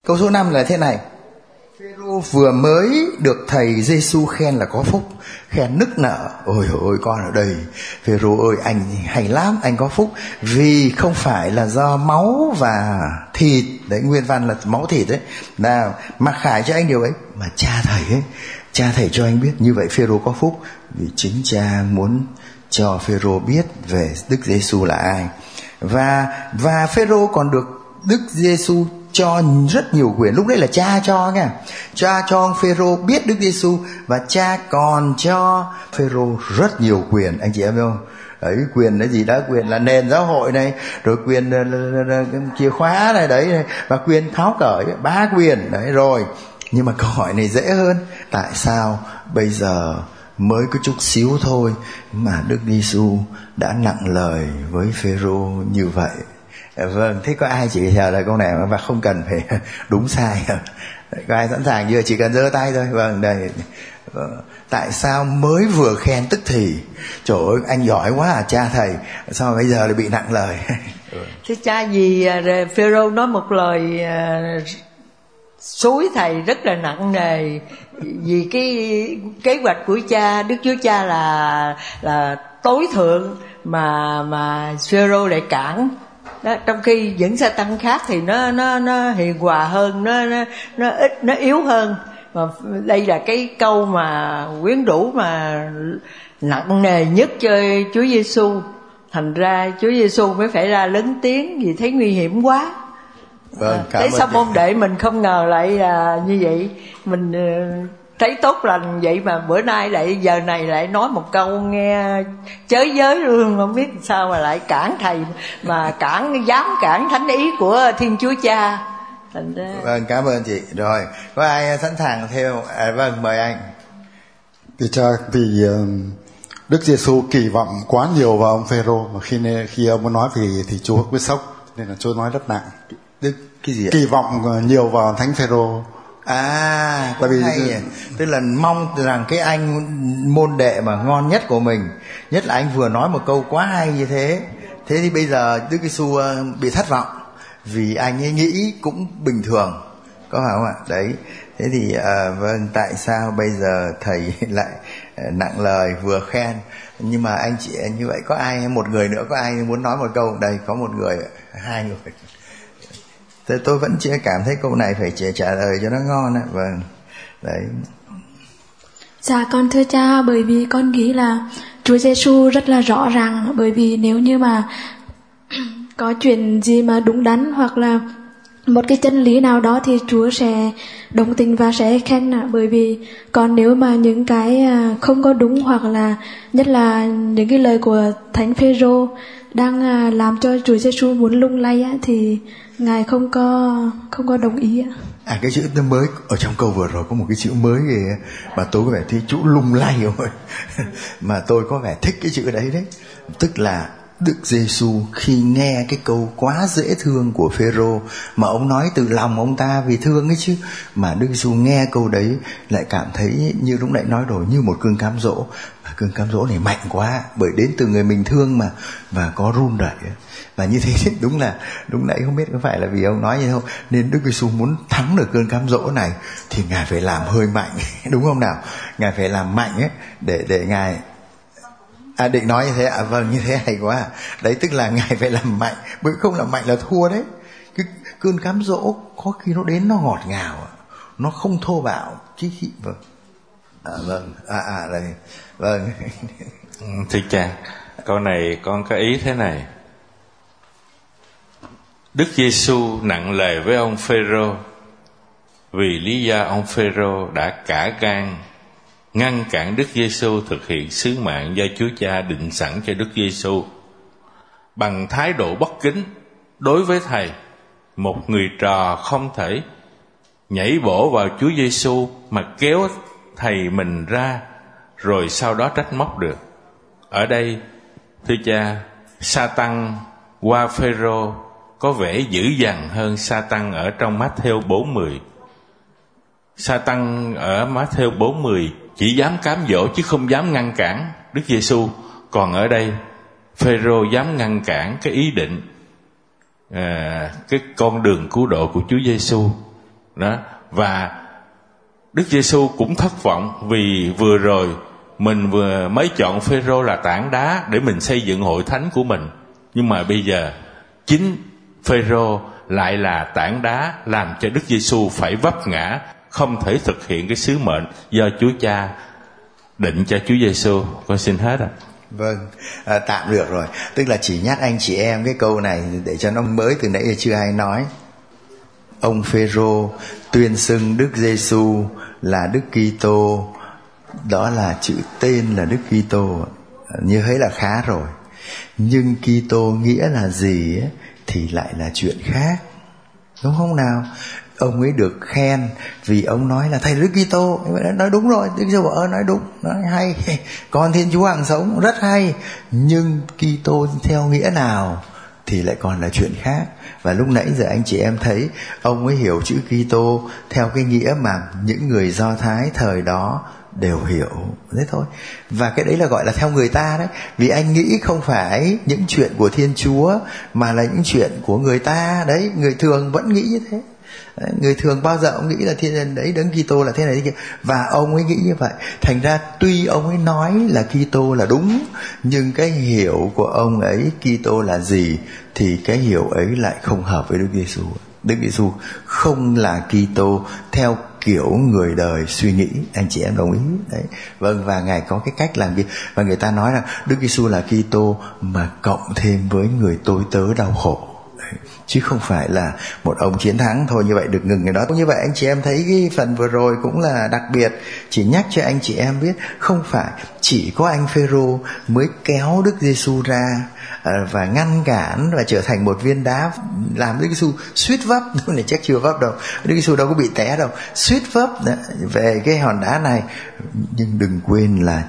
Câu số 5 là thế này. Phêrô vừa mới được thầy Giêsu khen là có phúc, khen nức nở. Ôi ôi, con ở đây, Phêrô ơi, anh hay lắm, anh có phúc, vì không phải là do máu và thịt, đấy, nguyên văn là máu thịt đấy, nào mặc khải cho anh điều ấy, mà cha thầy ấy, cha thầy cho anh biết. Như vậy Phêrô có phúc, vì chính cha muốn cho Phêrô biết về Đức Giêsu là ai. Và Phêrô còn được Đức Giêsu cho rất nhiều quyền. Lúc đấy là cha cho nha. Cha cho ông Phêrô biết Đức Giêsu, và cha còn cho Phêrô rất nhiều quyền, anh chị em biết không? Đấy, quyền là gì đó? Quyền là nền giáo hội này, rồi quyền là chìa khóa này, đấy, và quyền tháo cởi, 3 quyền đấy rồi. Nhưng mà câu hỏi này dễ hơn. Tại sao bây giờ mới có chút xíu thôi mà Đức Giêsu đã nặng lời với Phêrô như vậy? Vâng, thế có ai chỉ trả lời câu này mà không cần phải đúng sai? Có ai sẵn sàng chưa? Chỉ cần giơ tay thôi. Vâng, đây. Tại sao mới vừa khen tức thì? Trời ơi, anh giỏi quá à cha thầy, sao bây giờ lại bị nặng lời? Thưa cha, vì Phêrô nói một lời xúi thầy rất là nặng nề, vì cái kế hoạch của cha, Đức Chúa Cha là tối thượng, mà Phêrô lại cản. Đó, trong khi những Sa-tăng khác thì nó hiền hòa hơn, nó ít, nó yếu hơn. Mà đây là cái câu mà quyến rũ mà nặng nề nhất cho Chúa Giêsu. Thành ra Chúa Giêsu mới phải ra lớn tiếng vì thấy nguy hiểm quá. Vâng, thế sao môn đệ mình không ngờ lại là như vậy? Mình thấy tốt lành vậy mà bữa nay lại giờ này lại nói một câu nghe chới giới luôn, không biết sao mà lại cản thầy, mà dám cản thánh ý của Thiên Chúa Cha. Thành ra... Vâng, cảm ơn chị. Rồi, có ai sẵn sàng theo? Vâng, mời anh. Thưa cha, thì Đức Giêsu kỳ vọng quá nhiều vào ông Phêrô, mà khi ông muốn nói thì Chúa quyết sốc, nên là Chúa nói rất nặng. Đức cái gì ạ? Kỳ vọng nhiều vào thánh Phêrô. Tại vì tức là mong rằng cái anh môn đệ mà ngon nhất của mình, nhất là anh vừa nói một câu quá hay như thế thì bây giờ Đức Giêsu bị thất vọng vì anh ấy nghĩ cũng bình thường, có phải không ạ? Đấy, thế thì vâng, tại sao bây giờ thầy lại nặng lời vừa khen? Nhưng mà anh chị như vậy có ai, một người nữa, có ai muốn nói một câu? Đây có một người, 2 người. Thế tôi vẫn chưa cảm thấy câu này phải trả lời cho nó ngon á. Vâng, đấy. Dạ con thưa cha, bởi vì con nghĩ là Chúa Giêsu rất là rõ ràng, bởi vì nếu như mà có chuyện gì mà đúng đắn hoặc là một cái chân lý nào đó thì Chúa sẽ đồng tình và sẽ khen. Bởi vì còn nếu mà những cái không có đúng, hoặc là nhất là những cái lời của thánh Phêrô đang làm cho Chúa Giêsu muốn lung lay thì Ngài không có đồng ý. Cái chữ mới ở trong câu vừa rồi có một cái chữ mới gì mà tôi có vẻ thấy chữ lung lay rồi mà tôi có vẻ thích cái chữ đấy. Tức là Đức Giêsu khi nghe cái câu quá dễ thương của Phêrô, mà ông nói từ lòng ông ta vì thương ấy chứ, mà Đức Giêsu nghe câu đấy lại cảm thấy như lúc nãy nói rồi, như một cơn cám dỗ. Và cơn cám dỗ này mạnh quá, bởi đến từ người mình thương mà, và có run rẩy. Và như thế đúng nãy không biết có phải là vì ông nói như thế không, nên Đức Giêsu muốn thắng được cơn cám dỗ này thì Ngài phải làm hơi mạnh đúng không nào? Ngài phải làm mạnh ấy để Ngài định nói như thế ạ? Vâng, như thế hay quá. Đấy, tức là Ngài phải làm mạnh, bởi không làm mạnh là thua đấy. Cái cơn cám dỗ có khi nó đến nó ngọt ngào, nó không thô bạo chứ. Vâng. Vâng. Thưa cha, câu này con có ý thế này. Đức Giêsu nặng lời với ông Phêrô vì lý do ông Phêrô đã cả gan ngăn cản Đức Giêsu thực hiện sứ mạng do Chúa Cha định sẵn cho Đức Giêsu. Bằng thái độ bất kính đối với thầy, một người trò không thể nhảy bổ vào Chúa Giêsu mà kéo thầy mình ra rồi sau đó trách móc được. Ở đây, thưa cha, Sa-tăng qua Phêrô có vẻ dữ dằn hơn Sa-tăng ở trong Mát-thêu 4:10. Sa-tăng ở Mát-thêu 4:10 chỉ dám cám dỗ chứ không dám ngăn cản Đức Giêsu. Còn ở đây, Phêrô dám ngăn cản cái ý định, cái con đường cứu độ của Chúa Giêsu. đó. Và Đức Giêsu cũng thất vọng vì vừa rồi mình vừa mới chọn Phêrô là tảng đá để mình xây dựng hội thánh của mình, nhưng mà bây giờ chính Phêrô lại là tảng đá làm cho Đức Giêsu phải vấp ngã, không thể thực hiện cái sứ mệnh do Chúa Cha định cho Chúa Giêsu. Con xin hết rồi. Vâng, tạm được rồi. Tức là chỉ nhắc anh chị em cái câu này để cho nó mới, từ nãy giờ chưa ai nói. Ông Phêrô tuyên xưng Đức Giêsu là Đức Kitô, đó là chữ tên là Đức Kitô, như thế là khá rồi. Nhưng Kitô nghĩa là gì ấy, thì lại là chuyện khác, đúng không nào? Ông ấy được khen vì ông nói là thầy Đức Kitô. Nói đúng rồi, Đức Giêsu bảo nói đúng, nói hay, con Thiên Chúa hằng sống, rất hay. Nhưng Kitô theo nghĩa nào thì lại còn là chuyện khác. Và lúc nãy giờ anh chị em thấy ông ấy hiểu chữ Kitô theo cái nghĩa mà những người Do Thái thời đó đều hiểu, thế thôi. Và cái đấy là gọi là theo người ta đấy. Vì anh nghĩ không phải những chuyện của Thiên Chúa mà là những chuyện của người ta đấy. Người thường vẫn nghĩ như thế. Đấy, người thường bao giờ ông nghĩ là thiên đấy Đấng Kitô là thế này thế kia, và ông ấy nghĩ như vậy. Thành ra tuy ông ấy nói là Kitô là đúng, nhưng cái hiểu của ông ấy Kitô là gì thì cái hiểu ấy lại không hợp với Đức Giêsu. Đức Giêsu không là Kitô theo kiểu người đời suy nghĩ, anh chị em đồng ý đấy. Vâng, và ngài có cái cách làm việc, và người ta nói là Đức Giêsu là Kitô mà cộng thêm với người tôi tớ đau khổ. Chứ không phải là một ông chiến thắng thôi. Như vậy được ngừng cái đó. Như vậy anh chị em thấy cái phần vừa rồi cũng là đặc biệt. Chỉ nhắc cho anh chị em biết, không phải chỉ có anh Phêrô mới kéo Đức Giêsu ra và ngăn cản và trở thành một viên đá, làm Đức Giêsu suýt vấp. Lúc này chắc chưa vấp đâu, Đức Giêsu đâu có bị té đâu, suýt vấp về cái hòn đá này. Nhưng đừng quên là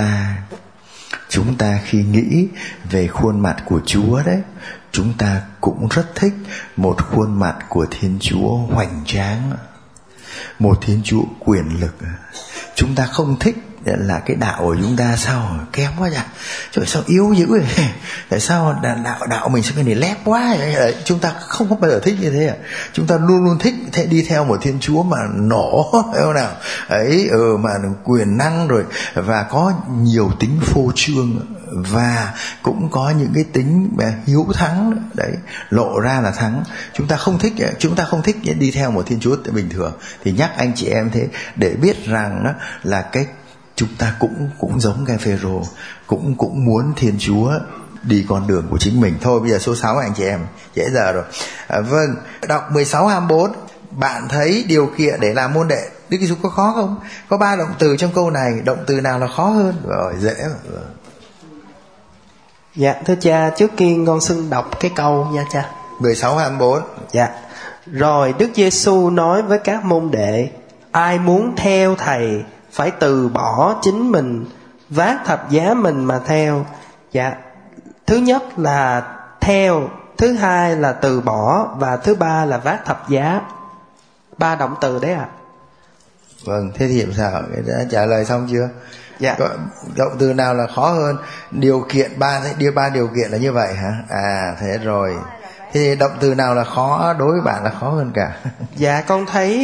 chúng ta khi nghĩ về khuôn mặt của Chúa đấy, chúng ta cũng rất thích một khuôn mặt của Thiên Chúa hoành tráng, một Thiên Chúa quyền lực. Chúng ta không thích là cái đạo của chúng ta sao kém quá nhỉ, trời sao yếu dữ vậy, tại sao đạo mình sao cái này lép quá vậy? Chúng ta không có bao giờ thích như thế. Chúng ta luôn luôn thích đi theo một Thiên Chúa mà nổ, thấy không nào ấy, mà quyền năng rồi, và có nhiều tính phô trương, và cũng có những cái tính hiếu thắng đấy, lộ ra là thắng. Chúng ta không thích đi theo một Thiên Chúa bình thường. Thì nhắc anh chị em thế để biết rằng là cái chúng ta cũng giống cái Phêrô, cũng muốn Thiên Chúa đi con đường của chính mình. Thôi bây giờ số 6 anh chị em, trễ giờ rồi. Vâng, đọc 16-24. Bạn thấy điều kiện để làm môn đệ Đức Giêsu có khó không? Có 3 động từ trong câu này, động từ nào là khó hơn? Rồi, dễ rồi. Dạ, thưa cha, trước tiên con xin đọc cái câu nha cha. 16-24. Dạ. Rồi Đức Giêsu nói với các môn đệ: ai muốn theo thầy phải từ bỏ chính mình, vác thập giá mình mà theo. Dạ. Thứ nhất là theo, thứ hai là từ bỏ, và thứ ba là vác thập giá. 3 động từ đấy ạ. Vâng, thế thì sao? Đã trả lời xong chưa? Dạ. Động từ nào là khó hơn? Điều kiện ba điều kiện là như vậy hả? À, thế rồi. Thế thì động từ nào là khó, đối với bạn là khó hơn cả? Dạ, con thấy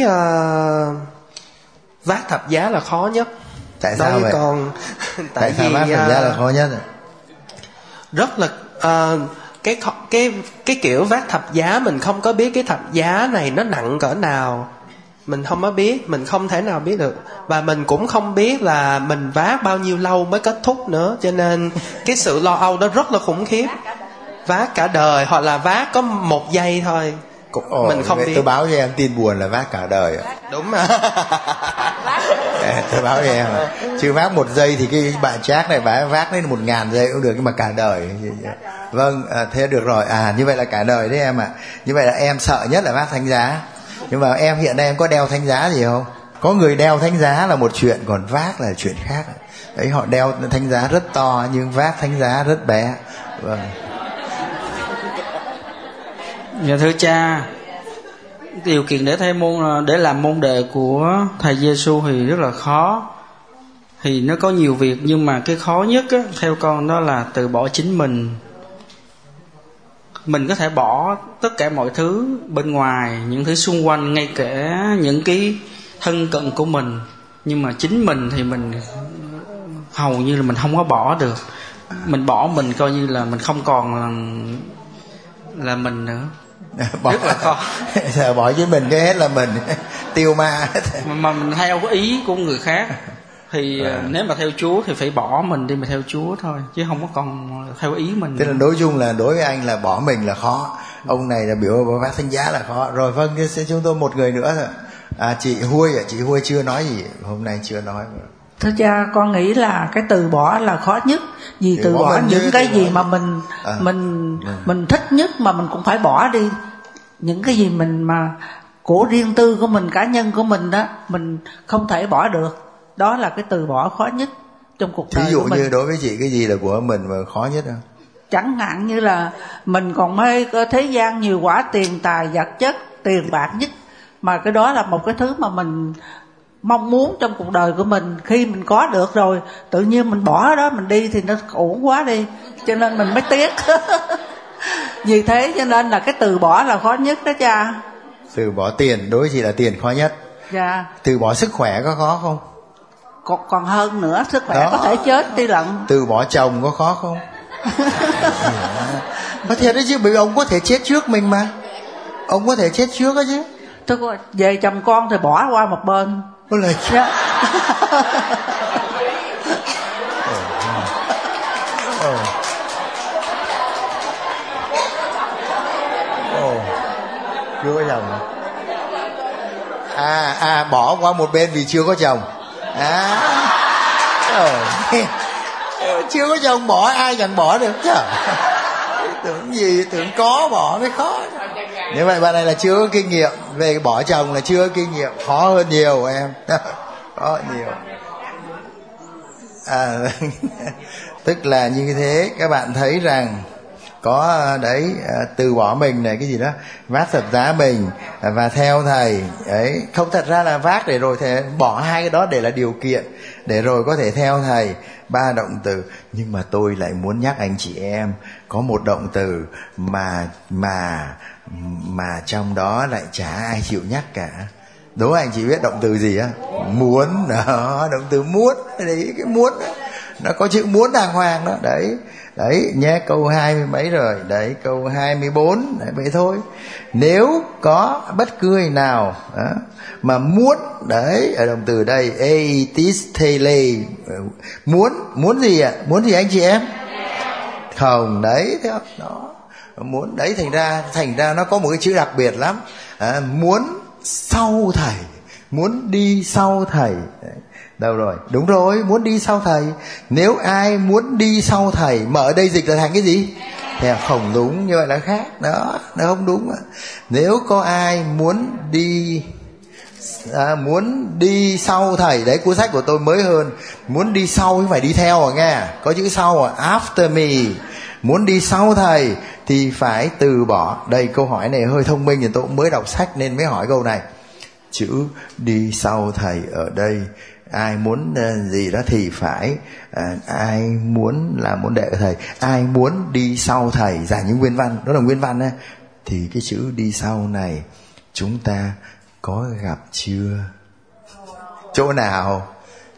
vác thập giá là khó nhất. Tại sao vậy? Tại sao vác thập giá là khó nhất? Rất là cái kiểu vác thập giá, mình không có biết cái thập giá này nó nặng cỡ nào, mình không có biết, mình không thể nào biết được, và mình cũng không biết là mình vác bao nhiêu lâu mới kết thúc nữa, cho nên cái sự lo âu đó rất là khủng khiếp. Vác cả đời hoặc là vác có 1 giây thôi, mình không biết. Tôi báo cho em tin buồn là vác cả đời. Đúng mà. Tôi báo cho em, chứ vác 1 giây thì cái bà Trác này bà vác đến 1000 giây cũng được, nhưng mà cả đời. Vâng, thế được rồi. Như vậy là cả đời đấy em ạ. Như vậy là em sợ nhất là vác thánh giá. Nhưng mà em hiện nay em có đeo thánh giá gì không? Có người đeo thánh giá là một chuyện, còn vác là chuyện khác. Đấy, họ đeo thánh giá rất to nhưng vác thánh giá rất bé. Vâng. Dạ thưa cha, điều kiện để làm môn đệ của thầy Giêsu thì rất là khó. Thì nó có nhiều việc, nhưng mà cái khó nhất á, theo con đó là từ bỏ chính mình. mình có thể bỏ tất cả mọi thứ bên ngoài, những thứ xung quanh, ngay cả những cái thân cận của mình, nhưng mà chính mình thì mình hầu như là mình không có bỏ được. Mình bỏ mình coi như là mình không còn là mình nữa. Bỏ, rất là khó. Bỏ với mình cái hết là mình tiêu ma mà mình theo cái ý của người khác thì nếu mà theo Chúa thì phải bỏ mình đi mà theo Chúa thôi, chứ không có còn theo ý mình. Tức là đối chung là đối với anh là bỏ mình là khó, ông này là biểu bác thánh giá là khó. Rồi vâng, chúng tôi một người nữa rồi. Chị Huy chưa nói gì, hôm nay chưa nói. Thưa cha, con nghĩ là cái từ bỏ là khó nhất, vì từ bỏ những cái gì mà mình thích nhất mà mình cũng phải bỏ đi. Những cái gì mình mà của riêng tư của mình, cá nhân của mình đó, mình không thể bỏ được. Đó là cái từ bỏ khó nhất trong cuộc đời của mình. Thí dụ như đối với chị cái gì là của mình mà khó nhất không? Chẳng hạn như là mình còn mê thế gian nhiều quá, tiền tài vật chất, tiền bạc nhất, mà cái đó là một cái thứ mà mình mong muốn trong cuộc đời của mình. Khi mình có được rồi, tự nhiên mình bỏ đó mình đi thì nó uổng quá đi, cho nên mình mới tiếc. Vì thế cho nên là cái từ bỏ là khó nhất đó cha. Từ bỏ tiền, đối với chị là tiền khó nhất. Dạ. Từ bỏ sức khỏe có khó không? Còn hơn nữa, sức khỏe đó. Có thể chết đi lận. Từ bỏ chồng có khó không? Có thiệt đấy chứ, bởi vì ông có thể chết trước mình mà. Ông có thể chết trước đó chứ. Thôi về chồng con thì bỏ qua một bên. Có lời dạ. Chưa có chồng bỏ qua một bên vì chưa có chồng. Chưa có chồng bỏ, ai chẳng bỏ được chứ. Tưởng có bỏ mới khó. Như vậy bạn này là chưa có kinh nghiệm về bỏ chồng, là chưa có kinh nghiệm, khó hơn nhiều em. Khó hơn nhiều. Tức là như thế, các bạn thấy rằng có đấy, từ bỏ mình này, cái gì đó, vác thập giá mình và theo thầy ấy. Không, thật ra là vác để rồi thầy bỏ hai cái đó để là điều kiện để rồi có thể theo thầy. 3 động từ. Nhưng mà tôi lại muốn nhắc anh chị em có một động từ mà trong đó lại chả ai chịu nhắc cả. Đố anh chị biết động từ gì á? Muốn. Đó, động từ muốn. Đấy, cái muốn đó. Nó có chữ muốn đàng hoàng đó. Đấy nhé, câu 20 mấy rồi. Đấy, câu 24. Đấy, vậy thôi. Nếu có bất cứ người nào đó, mà muốn, đấy, ở động từ đây, eitistele, muốn gì ạ? Muốn gì anh chị em? Không, đấy, thấy không? Đó. Muốn, đấy, thành ra nó có một cái chữ đặc biệt lắm. Muốn sau thầy, muốn đi sau thầy. Đấy. Đâu rồi? Đúng rồi, muốn đi sau thầy. Nếu ai muốn đi sau thầy, mà ở đây dịch là thành cái gì? Thì không đúng, như vậy là khác. Đó, nó không đúng. Nếu có ai muốn đi sau thầy, đấy, cuốn sách của tôi mới hơn. Muốn đi sau chứ phải đi theo nghe. Có chữ sau after me. Muốn đi sau thầy thì phải từ bỏ. Đây, câu hỏi này hơi thông minh, thì tôi cũng mới đọc sách nên mới hỏi câu này. Chữ đi sau thầy ở đây, ai muốn gì đó thì phải ai muốn là muốn đệ thầy, ai muốn đi sau thầy, giải những nguyên văn, đó là nguyên văn ấy, thì cái chữ đi sau này chúng ta có gặp chưa? Chỗ nào?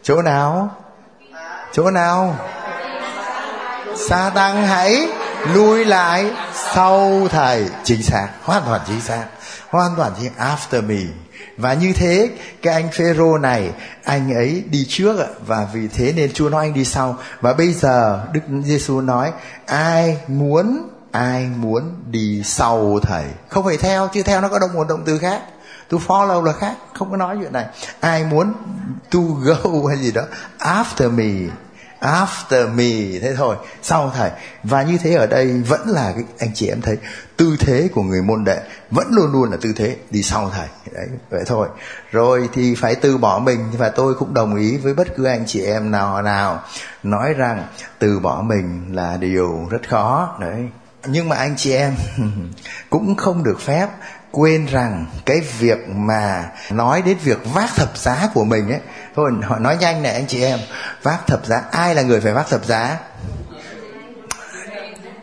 Sa tăng hãy lui lại sau thầy. Chính xác, hoàn toàn chính xác, after me. Và như thế, cái anh Phêrô này, anh ấy đi trước, và vì thế nên Chúa nói anh đi sau. Và bây giờ Đức Giêsu nói ai muốn đi sau thầy, không phải theo, chứ theo nó có một động từ khác. To follow là khác, không có nói chuyện này. Ai muốn to go hay gì đó, after me, thế thôi, sau thầy. Và như thế ở đây vẫn là cái, anh chị em thấy tư thế của người môn đệ vẫn luôn luôn là tư thế đi sau thầy. Đấy, vậy thôi. Rồi thì phải từ bỏ mình. Và tôi cũng đồng ý với bất cứ anh chị em nào nói rằng từ bỏ mình là điều rất khó. Đấy. Nhưng mà anh chị em cũng không được phép quên rằng cái việc mà nói đến việc vác thập giá của mình ấy. Thôi họ nói nhanh này anh chị em. Vác thập giá, ai là người phải vác thập giá?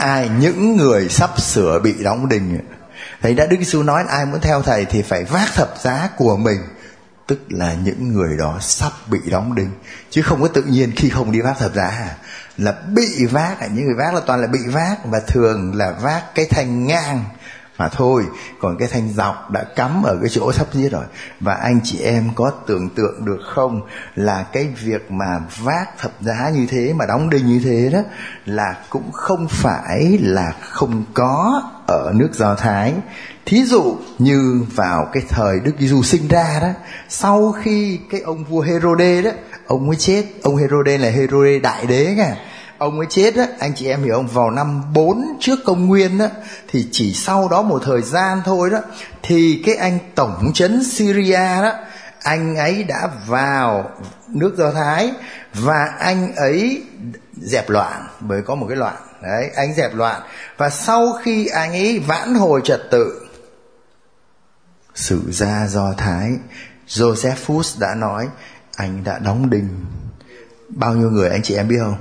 ai? Những người sắp sửa bị đóng đinh. Thầy đã Đức Giêsu nói ai muốn theo thầy thì phải vác thập giá của mình, tức là những người đó sắp bị đóng đinh, chứ không có tự nhiên khi không đi vác thập giá là bị vác. Những người vác là toàn là bị vác, và thường là vác cái thanh ngang mà thôi, còn cái thanh dọc đã cắm ở cái chỗ sắp giết rồi. Và anh chị em có tưởng tượng được không, là cái việc mà vác thập giá như thế mà đóng đinh như thế đó là cũng không phải là không có ở nước Do Thái. Thí dụ như vào cái thời Đức Giêsu sinh ra đó, sau khi cái ông vua Herode đó, ông mới chết. Ông Herode là Herode đại đế nha. Ông ấy chết á, anh chị em hiểu không, vào năm 4 trước công nguyên á, thì chỉ sau đó một thời gian thôi đó, thì cái anh tổng trấn Syria đó, anh ấy đã vào nước Do Thái và anh ấy dẹp loạn, bởi có một cái loạn đấy, anh dẹp loạn. Và sau khi anh ấy vãn hồi trật tự, sử gia Do Thái Josephus đã nói anh đã đóng đinh bao nhiêu người anh chị em biết không?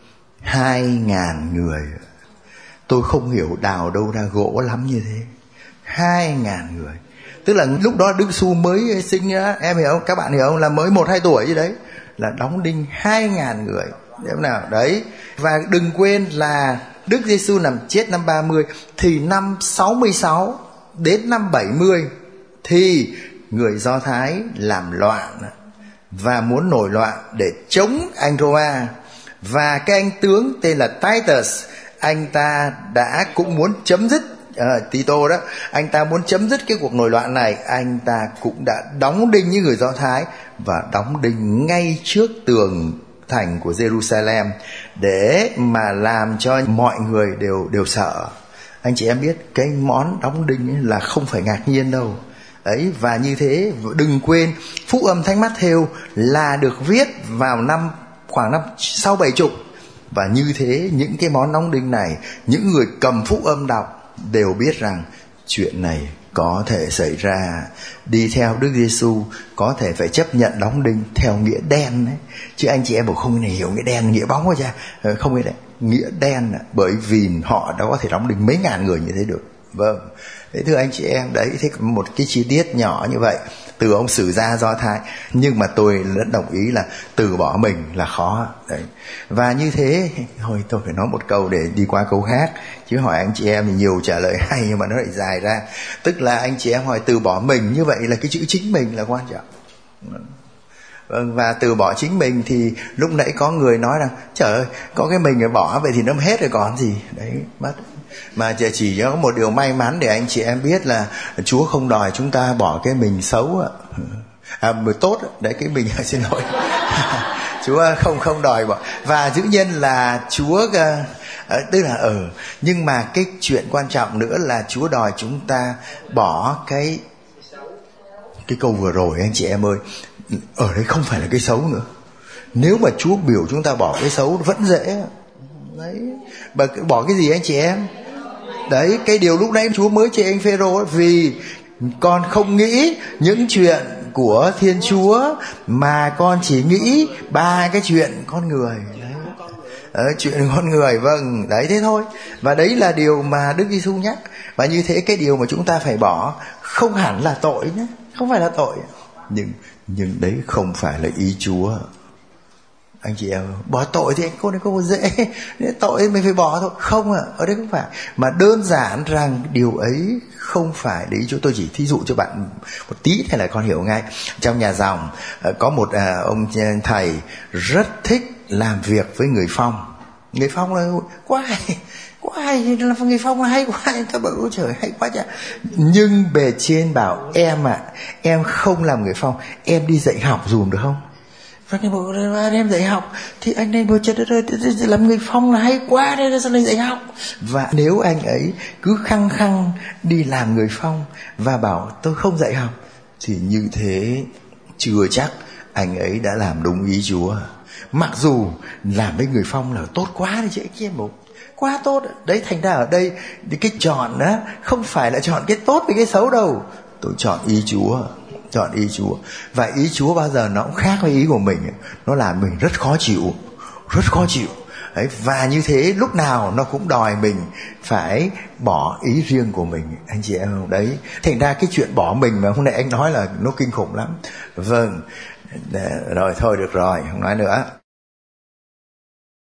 2.000 người. Tôi không hiểu đào đâu ra gỗ lắm như thế. 2.000 người. Tức là lúc đó Đức Giêsu mới sinh ra, em hiểu không? Các bạn hiểu không? Là mới 1-2 tuổi gì đấy, là đóng đinh 2.000 người. Đúng nào? Đấy. Và đừng quên là Đức Giêsu nằm chết năm 30, thì năm 66 đến năm 70 thì người Do Thái làm loạn và muốn nổi loạn để chống anh Roma. Và cái anh tướng tên là Titus, anh ta đã cũng muốn chấm dứt, Tito đó, anh ta muốn chấm dứt cái cuộc nổi loạn này. Anh ta cũng đã đóng đinh những người Do Thái, và đóng đinh ngay trước tường thành của Jerusalem, để mà làm cho mọi người đều sợ. Anh chị em biết cái món đóng đinh ấy là không phải ngạc nhiên đâu. Đấy, và như thế đừng quên Phúc âm Thánh Mát-thêu là được viết vào khoảng năm sau 70. Và như thế những cái món đóng đinh này, những người cầm phúc âm đọc đều biết rằng chuyện này có thể xảy ra. Đi theo Đức Giêsu có thể phải chấp nhận đóng đinh theo nghĩa đen ấy. Chứ anh chị em bảo không hiểu nghĩa đen, nghĩa bóng quá cha. Không biết đấy, nghĩa đen bởi vì họ đã có thể đóng đinh mấy ngàn người như thế được. Vâng. Thế thưa anh chị em, đấy, thế một cái chi tiết nhỏ như vậy từ ông sử gia Do Thái, nhưng mà tôi rất đồng ý là từ bỏ mình là khó đấy. Và như thế thôi tôi phải nói một câu để đi qua câu khác, chứ hỏi anh chị em thì nhiều trả lời hay nhưng mà nó lại dài ra. Tức là anh chị em hỏi từ bỏ mình, như vậy là cái chữ chính mình là quan trọng. Vâng, và từ bỏ chính mình thì lúc nãy có người nói rằng trời ơi, có cái mình rồi bỏ vậy thì nó hết rồi còn gì. Đấy, mất. Mà chỉ có một điều may mắn để anh chị em biết là Chúa không đòi chúng ta bỏ cái mình xấu tốt đấy, cái mình xin lỗi. Chúa không đòi bỏ. Và dĩ nhiên là Chúa tức là nhưng mà cái chuyện quan trọng nữa là Chúa đòi chúng ta bỏ cái câu vừa rồi anh chị em ơi. Ở đây không phải là cái xấu nữa. Nếu mà Chúa biểu chúng ta bỏ cái xấu vẫn dễ. Đấy, bỏ cái gì anh chị em? Đấy, cái điều lúc nãy Chúa mới chê anh Phêrô, vì con không nghĩ những chuyện của Thiên Chúa mà con chỉ nghĩ 3 cái chuyện con người. Đấy, chuyện con người, vâng, đấy thế thôi. Và đấy là điều mà Đức Giêsu nhắc. Và như thế cái điều mà chúng ta phải bỏ không hẳn là tội nhé, không phải là tội, nhưng đấy không phải là ý Chúa. Anh chị em bỏ tội thì anh cô này có dễ, tội mình phải bỏ thôi. Không ở đây không phải, mà đơn giản rằng điều ấy không phải để ý Chúa. Tôi chỉ thí dụ cho bạn một tí này là con hiểu ngay. Trong nhà dòng có một ông thầy rất thích làm việc với người Phong. Người Phong là quá hay làm người Phong là hay quá. Tôi bảo trời hay quá chả. Nhưng bề trên bảo em không làm người Phong, em đi dạy học dùm được không? Và cái bộ em dạy học thì anh này làm người Phong là hay quá, đây là sao lại dạy học. Và nếu anh ấy cứ khăng khăng đi làm người Phong và bảo tôi không dạy học, thì như thế chưa chắc anh ấy đã làm đúng ý Chúa. Mặc dù làm với người Phong là tốt quá đấy chị em, một quá tốt đấy. Thành ra ở đây cái chọn đó không phải là chọn cái tốt với cái xấu đâu. Tôi chọn ý Chúa, chọn ý Chúa. Và ý Chúa bao giờ nó cũng khác với ý của mình. Nó làm mình rất khó chịu, rất khó chịu. Đấy, và như thế lúc nào nó cũng đòi mình phải bỏ ý riêng của mình, anh chị em không? Đấy, thành ra cái chuyện bỏ mình mà hôm nay anh nói là nó kinh khủng lắm. Vâng, rồi thôi được rồi, không nói nữa.